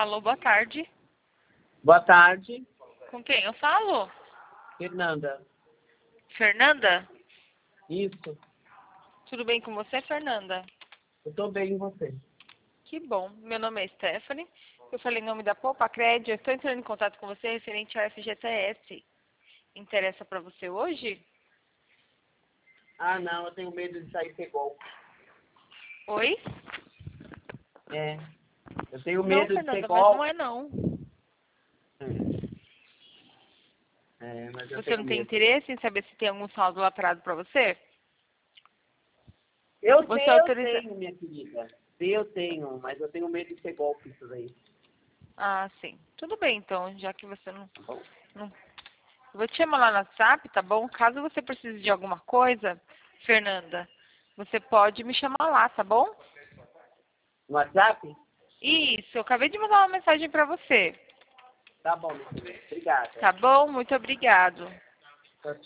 Alô, boa tarde. Boa tarde, Com quem eu falo? Fernanda. Fernanda? Isso, Tudo bem com você, Fernanda? eu tô bem, e você? Que bom. Meu nome é Stephanie. Eu falei em nome da Poupa Crédito. Eu estou entrando em contato com você referente ao FGTS. Interessa para você hoje? Ah, não, eu tenho medo de sair ser golpe. Oi? É, eu tenho Não, medo de ser Fernanda, mas não golpe. é não. Mas eu Você tenho não tem medo. interesse em saber se tem algum saldo lá parado para você? Eu Você tenho, eu autoriza... tenho, minha querida. Eu tenho, mas eu tenho medo de ser golpe isso daí. Ah, sim. Tudo bem, então, já que você não... Tá bom? não... Eu vou te chamar lá no WhatsApp, tá bom? Caso você precise de alguma coisa, Fernanda, você pode me chamar lá, tá bom? No WhatsApp? Isso, eu acabei de mandar uma mensagem para você. Tá bom, minha querida. Obrigada. Tá bom? Muito obrigado.